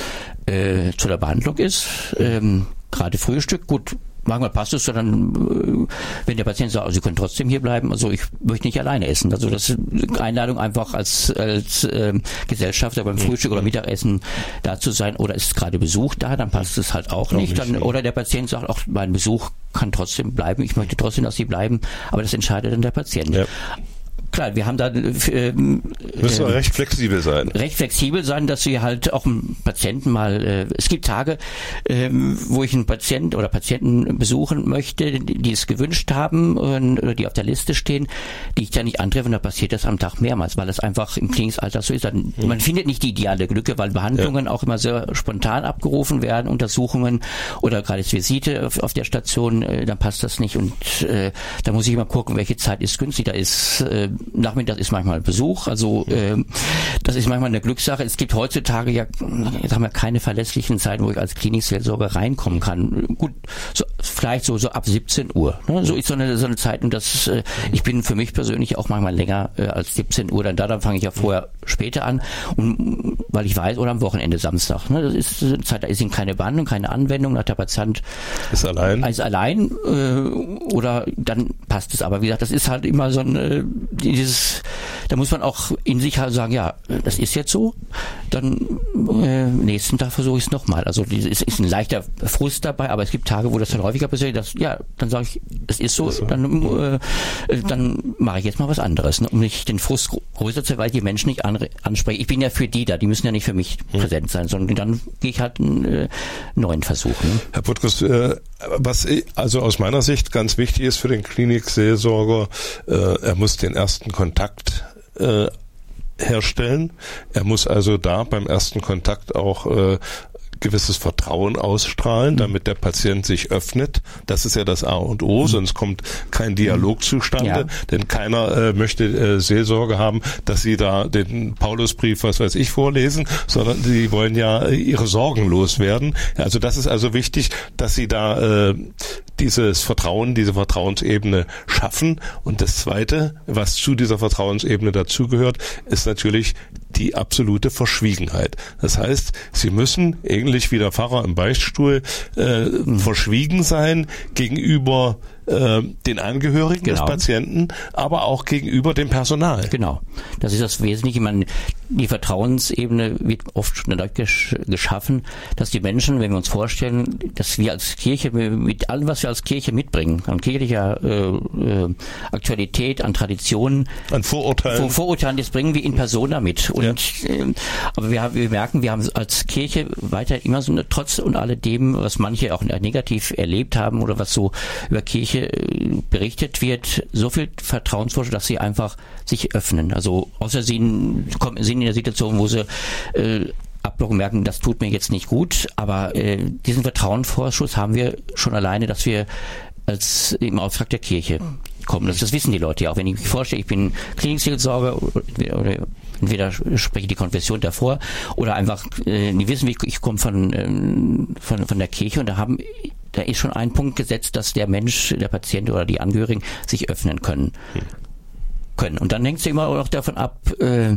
äh, zu der Behandlung ist, ähm, gerade Frühstück, gut, manchmal passt es, sondern wenn der Patient sagt, also Sie können trotzdem hier bleiben, also ich möchte nicht alleine essen. Also das ist eine Einladung einfach als, als äh, Gesellschafter beim Frühstück oder Mittagessen da zu sein oder ist gerade Besuch da, dann passt es halt auch nicht. Dann, oder der Patient sagt, auch mein Besuch kann trotzdem bleiben, ich möchte trotzdem, dass Sie bleiben, aber das entscheidet dann der Patient. Ja. Klar, wir haben da äh, müssen wir recht flexibel sein. Recht flexibel sein, dass wir halt auch einen Patienten mal, äh, es gibt Tage, äh, wo ich einen Patient oder Patienten besuchen möchte, die, die es gewünscht haben und, oder die auf der Liste stehen, die ich dann nicht antreffe und da passiert das am Tag mehrmals, weil es einfach im Kliniksalter so ist. Dann, mhm. Man findet nicht die ideale Glücke, weil Behandlungen ja. auch immer sehr spontan abgerufen werden, Untersuchungen oder gerade das Visite auf, auf der Station, äh, dann passt das nicht und äh, da muss ich immer gucken, welche Zeit ist günstig, da ist äh, Nachmittag ist manchmal Besuch, also äh, das ist manchmal eine Glückssache. Es gibt heutzutage ja, sagen wir, keine verlässlichen Zeiten, wo ich als Klinikseelsorger reinkommen kann. Gut, so, vielleicht so so ab siebzehn Uhr. Ne? So ist so eine so eine Zeit und das äh, ich bin für mich persönlich auch manchmal länger äh, als siebzehn Uhr dann da. Dann fange ich ja vorher später an und weil ich weiß oder am Wochenende Samstag. Ne? Das ist eine Zeit, da ist ihm keine Behandlung, keine Anwendung, hat der Patient ist allein, ist allein äh, oder dann passt es. Aber wie gesagt, das ist halt immer so ein äh, dieses, da muss man auch in sich halt sagen, ja, das ist jetzt so, dann äh, nächsten Tag versuche ich es nochmal. Also es ist, ist ein leichter Frust dabei, aber es gibt Tage, wo das dann häufiger passiert, dass, ja, dann sage ich, es ist so, dann, äh, dann mache ich jetzt mal was anderes, ne, um nicht den Frust größer zu, weil die Menschen nicht an, ansprechen. Ich bin ja für die da, die müssen ja nicht für mich hm. präsent sein, sondern dann gehe ich halt einen äh, neuen Versuch. Ne? Herr Böttges, äh, was also aus meiner Sicht ganz wichtig ist für den Klinikseelsorger, äh, er muss den ersten Kontakt äh, herstellen. Er muss also da beim ersten Kontakt auch äh, gewisses Vertrauen ausstrahlen, damit der Patient sich öffnet. Das ist ja das A und O, sonst kommt kein Dialog zustande, ja. denn keiner äh, möchte äh, Seelsorge haben, dass sie da den Paulusbrief, was weiß ich, vorlesen, sondern sie wollen ja äh, ihre Sorgen loswerden. Also das ist also wichtig, dass sie da äh, dieses Vertrauen, diese Vertrauensebene schaffen. Und das Zweite, was zu dieser Vertrauensebene dazugehört, ist natürlich die absolute Verschwiegenheit. Das heißt, sie müssen, ähnlich wie der Pfarrer im Beichtstuhl, äh, mhm. verschwiegen sein gegenüber äh, den Angehörigen genau. des Patienten, aber auch gegenüber dem Personal. Genau. Das ist das Wesentliche. Ich meine, die Vertrauensebene wird oft schon dadurch geschaffen, dass die Menschen, wenn wir uns vorstellen, dass wir als Kirche mit allem, was wir als Kirche mitbringen, an kirchlicher äh, äh, Aktualität, an Traditionen, an Vorurteilen, Vor Vorurteilen, das bringen wir in Persona mit. Und, ja. äh, aber wir, wir merken, wir haben als Kirche weiter immer so eine, trotz und alledem, was manche auch negativ erlebt haben oder was so über Kirche äh, berichtet wird, so viel Vertrauensvorschuss, dass sie einfach sich öffnen. Also außer sie kommen, sind in der Situation, wo sie äh, ablocken, merken, das tut mir jetzt nicht gut, aber äh, diesen Vertrauensvorschuss haben wir schon alleine, dass wir als im Auftrag der Kirche kommen. Das, das wissen die Leute ja auch. Wenn ich mich vorstelle, ich bin Klinikseelsorger oder, oder entweder spreche die Konfession davor oder einfach, äh, die wissen, ich komme von, ähm, von, von der Kirche und da haben da ist schon ein Punkt gesetzt, dass der Mensch, der Patient oder die Angehörigen sich öffnen können. Hm. können. Und dann hängt es immer auch davon ab, äh,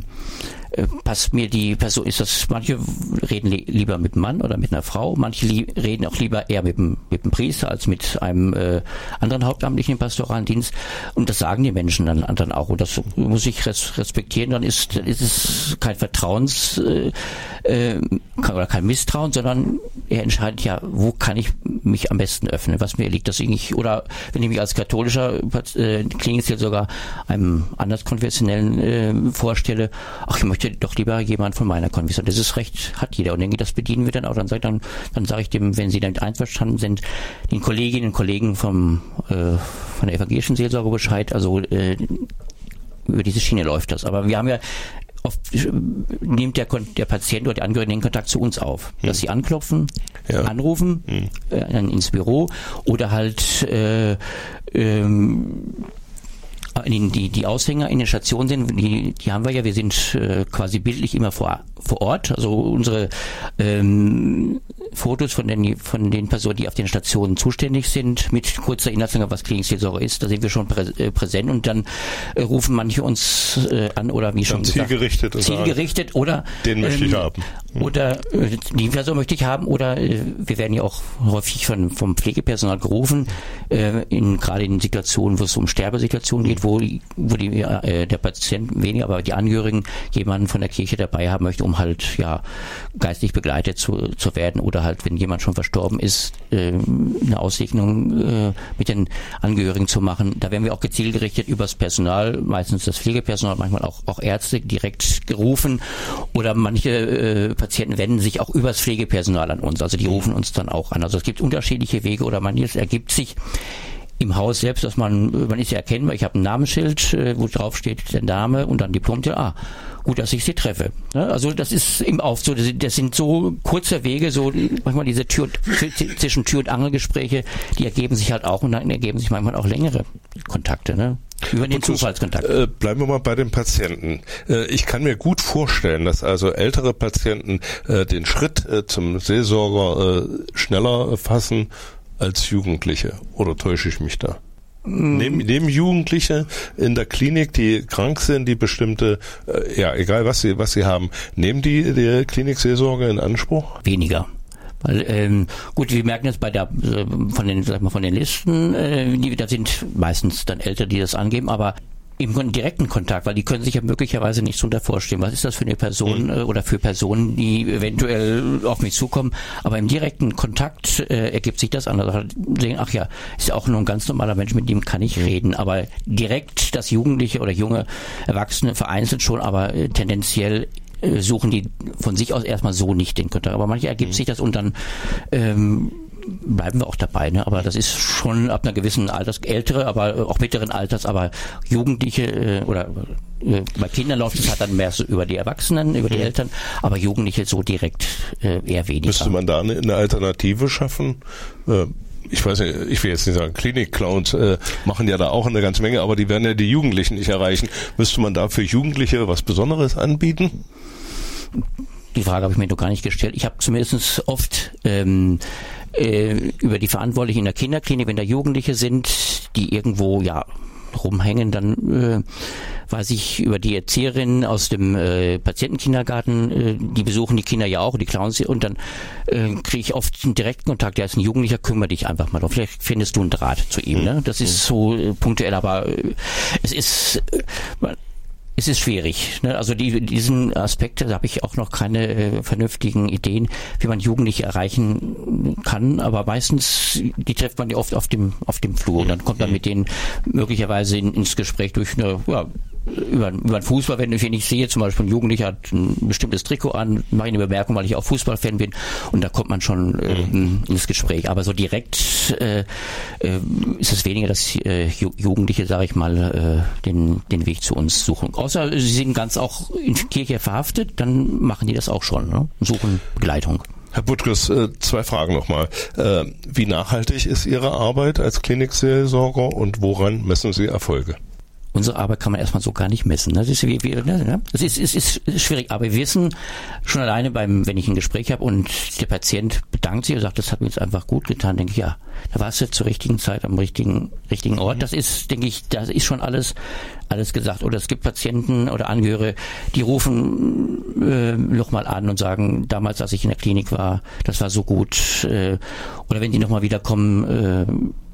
passt mir die Person, ist das, manche reden li- lieber mit einem Mann oder mit einer Frau, manche li- reden auch lieber eher mit dem, mit dem Priester als mit einem äh, anderen Hauptamtlichen im pastoralen Dienst. Und das sagen die Menschen dann, dann auch. Und das muss ich res- respektieren. Dann ist, ist es kein Vertrauens äh, äh, oder kein Misstrauen, sondern er entscheidet ja, wo kann ich mich am besten öffnen, was mir liegt. Das ich, oder wenn ich mich als katholischer äh, Klinikseelsorger einem anders konfessionellen äh, vorstelle, ach, ich möchte doch lieber jemand von meiner Konfession. Das ist Recht, hat jeder. Und denke, das bedienen wir dann auch. Dann sage dann, dann sage ich dem, wenn Sie damit einverstanden sind, den Kolleginnen und Kollegen vom äh, von der evangelischen Seelsorge Bescheid. Also äh, über diese Schiene läuft das. Aber wir haben ja oft nimmt der, der Patient oder der Angehörige den Kontakt zu uns auf, hm. dass sie anklopfen, ja. anrufen, hm. äh, dann ins Büro oder halt äh, ähm, Die, die, die Aushänger in den Stationen sind, die, die haben wir ja, wir sind äh, quasi bildlich immer vor, vor Ort, also unsere ähm, Fotos von den, von den Personen, die auf den Stationen zuständig sind, mit kurzer Inhaltsangabe, was Klinikseelsorge ist, da sind wir schon prä, äh, präsent und dann äh, rufen manche uns äh, an oder wie schon gesagt, zielgerichtet, zielgerichtet oder den möchte ähm, ich haben. Hm. Oder äh, die Person möchte ich haben oder äh, wir werden ja auch häufig von, vom Pflegepersonal gerufen, äh, in, gerade in Situationen, wo es um Sterbesituationen geht, wo, wo die, äh, der Patient weniger, aber die Angehörigen jemanden von der Kirche dabei haben möchte, um halt ja geistlich begleitet zu, zu werden oder halt, wenn jemand schon verstorben ist, äh, eine Aussegnung äh, mit den Angehörigen zu machen. Da werden wir auch gezielt gerichtet übers Personal, meistens das Pflegepersonal, manchmal auch, auch Ärzte direkt gerufen oder manche äh, Patienten wenden sich auch übers Pflegepersonal an uns, also die rufen uns dann auch an. Also es gibt unterschiedliche Wege oder manches ergibt sich im Haus selbst, dass man, man ist ja erkennbar, ich habe ein Namensschild, wo drauf steht der Name und dann Diplomtitel, ah, gut, dass ich sie treffe. Also das ist eben auch so, das sind so kurze Wege, so manchmal diese Tür, zwischen Tür- und Angelgespräche, die ergeben sich halt auch und dann ergeben sich manchmal auch längere Kontakte, ne? Über den Zufallskontakt. Äh, bleiben wir mal bei den Patienten. Äh, ich kann mir gut vorstellen, dass also ältere Patienten äh, den Schritt äh, zum Seelsorger äh, schneller fassen als Jugendliche. Oder täusche ich mich da? Mm. Nehmen, nehmen Jugendliche in der Klinik, die krank sind, die bestimmte, äh, ja, egal was sie, was sie haben, nehmen die die Klinikseelsorge in Anspruch? Weniger. Weil, ähm, gut, wir merken jetzt bei der, äh, von den, sag mal, von den Listen, äh, die, da sind meistens dann Ältere, die das angeben, aber im direkten Kontakt, weil die können sich ja möglicherweise nicht so darunter vorstellen, was ist das für eine Person mhm. oder für Personen, die eventuell auf mich zukommen, aber im direkten Kontakt äh, ergibt sich das anders. Sehen, ach ja, ist auch nur ein ganz normaler Mensch, mit dem kann ich reden, aber direkt das Jugendliche oder junge Erwachsene vereinzelt schon, aber äh, tendenziell suchen die von sich aus erstmal so nicht den Kontakt. Aber manche ergibt mhm. sich das und dann ähm, bleiben wir auch dabei. Ne? Aber das ist schon ab einer gewissen Alters, ältere, aber auch mittleren Alters, aber Jugendliche äh, oder äh, bei Kindern läuft es halt dann mehr so über die Erwachsenen, über die ja. Eltern, aber Jugendliche so direkt äh, eher weniger. Müsste man da eine, eine Alternative schaffen? Äh, ich weiß nicht, ich will jetzt nicht sagen, Klinik-Clowns äh, machen ja da auch eine ganze Menge, aber die werden ja die Jugendlichen nicht erreichen. Müsste man da für Jugendliche was Besonderes anbieten? Die Frage habe ich mir noch gar nicht gestellt. Ich habe zumindest oft ähm, äh, über die Verantwortlichen in der Kinderklinik, wenn da Jugendliche sind, die irgendwo ja rumhängen, dann äh, weiß ich über die Erzieherinnen aus dem äh, Patientenkindergarten, äh, die besuchen die Kinder ja auch, die klauen sie und dann äh, kriege ich oft einen direkten Kontakt, der ist ein Jugendlicher, kümmere dich einfach mal drauf. Vielleicht findest du einen Draht zu ihm. Ne? Das ist so äh, punktuell, aber äh, es ist äh, Es ist schwierig. Ne? Also die, diesen Aspekt, da habe ich auch noch keine äh, vernünftigen Ideen, wie man Jugendliche erreichen kann. Aber meistens, die trifft man ja oft auf dem auf dem Flur. Und dann kommt man mit denen möglicherweise in, ins Gespräch durch eine, ja, über, über den Fußball, wenn ich ihn nicht sehe, zum Beispiel ein Jugendlicher hat ein bestimmtes Trikot an, mache ich eine Bemerkung, weil ich auch Fußballfan bin und da kommt man schon äh, ins Gespräch. Aber so direkt äh, äh, ist es weniger, dass äh, Jugendliche, sage ich mal, äh, den, den Weg zu uns suchen. Außer sie sind ganz auch in Kirche verhaftet, dann machen die das auch schon, ne? Suchen Begleitung. Herr Buttkes, zwei Fragen nochmal. Wie nachhaltig ist Ihre Arbeit als Klinikseelsorger und woran messen Sie Erfolge? Unsere Arbeit kann man erstmal so gar nicht messen. Das ist, wie, wie, ne? das ist, ist, ist schwierig. Aber wir wissen schon alleine beim, wenn ich ein Gespräch habe und der Patient bedankt sich und sagt, das hat mir jetzt einfach gut getan, denke ich, ja, da warst du zur richtigen Zeit am richtigen, richtigen Ort. Das ist, denke ich, das ist schon alles, alles gesagt. Oder es gibt Patienten oder Angehörige, die rufen äh, nochmal an und sagen, damals, als ich in der Klinik war, das war so gut. Äh, oder wenn die nochmal wiederkommen, äh,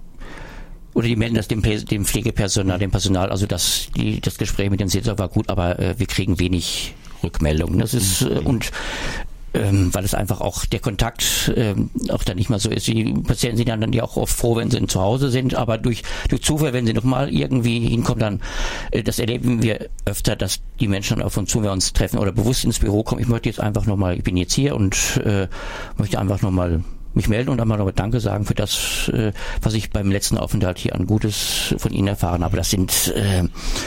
oder die melden das dem, dem Pflegepersonal, dem Personal, also das, die, das Gespräch mit dem Seelsorger war gut, aber äh, wir kriegen wenig Rückmeldungen. Das ist, äh, und ähm, weil es einfach auch der Kontakt ähm, auch dann nicht mal so ist. Die Patienten sind dann ja auch oft froh, wenn sie zu Hause sind, aber durch, durch Zufall, wenn sie nochmal irgendwie hinkommen, dann, äh, das erleben wir öfter, dass die Menschen dann auf uns zu, wenn wir uns treffen oder bewusst ins Büro kommen. Ich möchte jetzt einfach nochmal, ich bin jetzt hier und äh, möchte einfach nochmal mich melden und einmal noch Danke sagen für das, äh, was ich beim letzten Aufenthalt hier an Gutes von Ihnen erfahren habe. Das sind äh,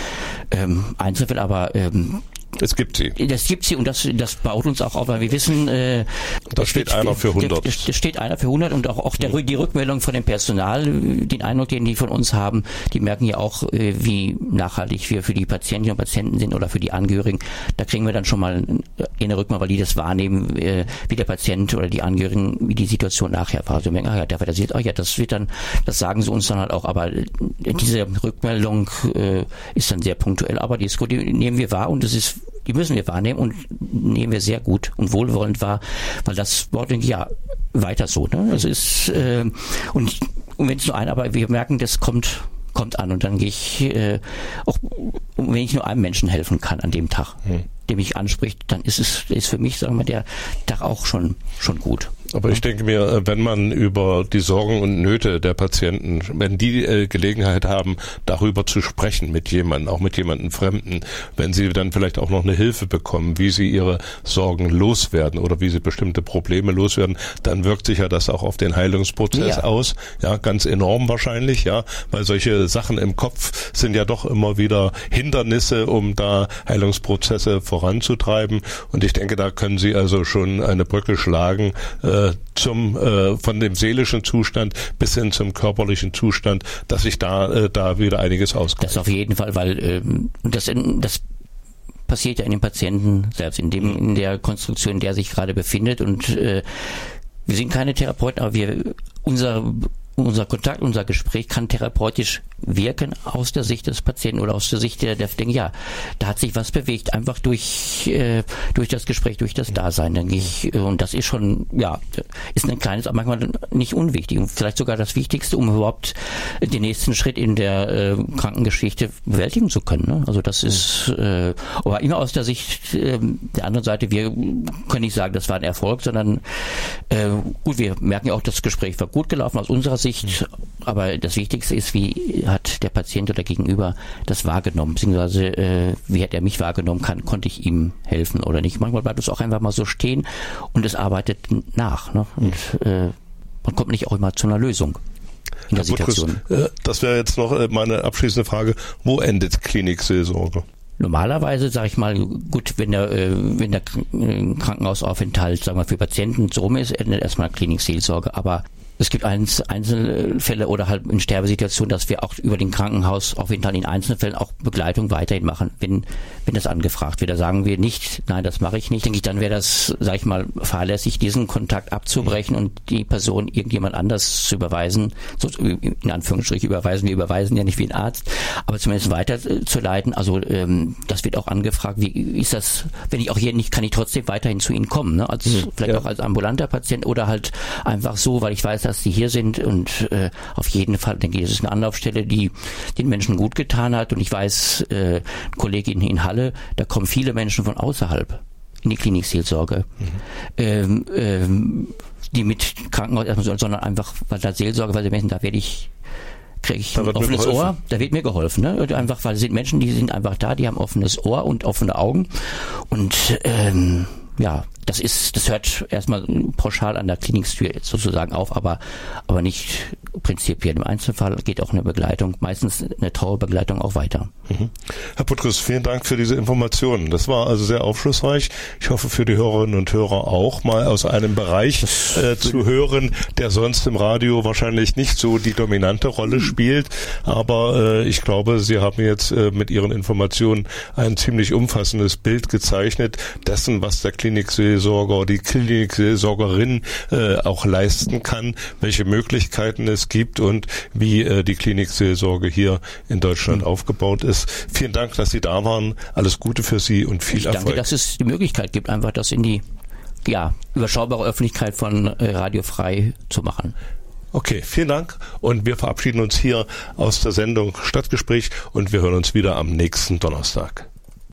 ähm, Einzelfälle, aber ähm, es gibt sie. Das gibt sie und das, das baut uns auch auf, weil wir wissen, äh, da steht, steht einer für hundert. Da steht einer für hundert und auch, auch der, die Rückmeldung von dem Personal, den Eindruck, den die von uns haben, die merken ja auch, äh, wie nachhaltig wir für die Patientinnen und Patienten sind oder für die Angehörigen. Da kriegen wir dann schon mal eine Rückmeldung, weil die das wahrnehmen, äh, wie der Patient oder die Angehörigen, wie die Situation nachher war. Also merken, ah ja, der das sieht, ah ja, das wird dann, das sagen sie uns dann halt auch, aber diese Rückmeldung äh, ist dann sehr punktuell, aber die, die nehmen wir wahr und das ist die müssen wir wahrnehmen und nehmen wir sehr gut und wohlwollend wahr, weil das Wort, denke ich, ja, weiter so. Ne? Das ist, äh, und, und wenn es nur ein, aber wir merken, das kommt, kommt an und dann gehe ich, äh, auch wenn ich nur einem Menschen helfen kann an dem Tag, hm. der mich anspricht, dann ist es, ist für mich, sagen wir, der Tag auch schon, schon gut. Aber ich denke mir, wenn man über die Sorgen und Nöte der Patienten, wenn die äh, Gelegenheit haben, darüber zu sprechen mit jemandem, auch mit jemandem Fremden, wenn sie dann vielleicht auch noch eine Hilfe bekommen, wie sie ihre Sorgen loswerden oder wie sie bestimmte Probleme loswerden, dann wirkt sich ja das auch auf den Heilungsprozess ja. aus. Ja, ganz enorm wahrscheinlich, ja, weil solche Sachen im Kopf sind ja doch immer wieder Hindernisse, um da Heilungsprozesse voranzutreiben. Und ich denke, da können Sie also schon eine Brücke schlagen, äh, zum äh, von dem seelischen Zustand bis hin zum körperlichen Zustand, dass sich da äh, da wieder einiges auskommt. Das auf jeden Fall, weil ähm, das das passiert ja in dem Patienten selbst, in dem in der Konstruktion, in der er sich gerade befindet und äh, wir sind keine Therapeuten, aber wir unser unser Kontakt, unser Gespräch kann therapeutisch wirken aus der Sicht des Patienten oder aus der Sicht der, der denkt, ja, da hat sich was bewegt, einfach durch äh, durch das Gespräch, durch das Dasein, denke ich. Und das ist schon, ja, ist ein kleines, aber manchmal nicht unwichtig und vielleicht sogar das Wichtigste, um überhaupt den nächsten Schritt in der äh, Krankengeschichte bewältigen zu können. Ne? Also das ist, äh, aber immer aus der Sicht äh, der anderen Seite, wir können nicht sagen, das war ein Erfolg, sondern äh, gut, wir merken ja auch, das Gespräch war gut gelaufen aus unserer Sicht, aber das Wichtigste ist, wie hat der Patient oder Gegenüber das wahrgenommen, beziehungsweise äh, wie hat er mich wahrgenommen, kann, konnte ich ihm helfen oder nicht. Manchmal bleibt es auch einfach mal so stehen und es arbeitet nach. Ne? Und äh, man kommt nicht auch immer zu einer Lösung in der Situation. Das wäre jetzt noch meine abschließende Frage. Wo endet Klinikseelsorge? Normalerweise, sage ich mal, gut, wenn der, wenn der Krankenhausaufenthalt, sagen wir, für Patienten so rum ist, endet erstmal Klinikseelsorge. Aber es gibt Einzelfälle oder halt in Sterbesituationen, dass wir auch über den Krankenhausaufenthalt in Einzelfällen auch Begleitung weiterhin machen, wenn wenn das angefragt wird. Da sagen wir nicht, nein, das mache ich nicht. Denke ich, dann wäre das, sage ich mal, fahrlässig, diesen Kontakt abzubrechen und die Person irgendjemand anders zu überweisen, so in Anführungsstrichen überweisen. Wir überweisen ja nicht wie ein Arzt, aber zumindest weiterzuleiten. Also ähm, das wird auch angefragt, wie ist das, wenn ich auch hier nicht, kann ich trotzdem weiterhin zu Ihnen kommen, ne? Als, mhm, vielleicht ja. auch als ambulanter Patient oder halt einfach so, weil ich weiß, dass Sie hier sind und äh, auf jeden Fall, denke ich, das ist eine Anlaufstelle, die den Menschen gut getan hat und ich weiß, äh, eine Kollegin in Halle, da kommen viele Menschen von außerhalb in die Klinikseelsorge, mhm. ähm, ähm, die mit Krankenhaus erstmal, sondern einfach, weil da Seelsorge, weil sie Menschen, da werde ich kriege ich ein offenes Ohr, da wird mir geholfen, ne? Einfach, weil es sind Menschen, die sind einfach da, die haben offenes Ohr und offene Augen und ähm, ja, das ist, das hört erstmal pauschal an der Klinikstür sozusagen auf, aber, aber nicht prinzipiell. Im Einzelfall geht auch eine Begleitung, meistens eine Trauerbegleitung auch weiter. Mhm. Herr Putkus, vielen Dank für diese Informationen. Das war also sehr aufschlussreich. Ich hoffe für die Hörerinnen und Hörer auch mal aus einem Bereich äh, zu hören, der sonst im Radio wahrscheinlich nicht so die dominante Rolle spielt. Aber äh, ich glaube, Sie haben jetzt äh, mit Ihren Informationen ein ziemlich umfassendes Bild gezeichnet dessen, was der Klinikseelsorger, die Klinikseelsorgerin äh, auch leisten kann, welche Möglichkeiten es gibt und wie äh, die Klinikseelsorge hier in Deutschland mhm. aufgebaut ist. Vielen Dank, dass Sie da waren. Alles Gute für Sie und viel ich Erfolg. Danke, dass es die Möglichkeit gibt, einfach das in die ja, überschaubare Öffentlichkeit von äh, Radio Frei zu machen. Okay, vielen Dank und wir verabschieden uns hier aus der Sendung Stadtgespräch und wir hören uns wieder am nächsten Donnerstag.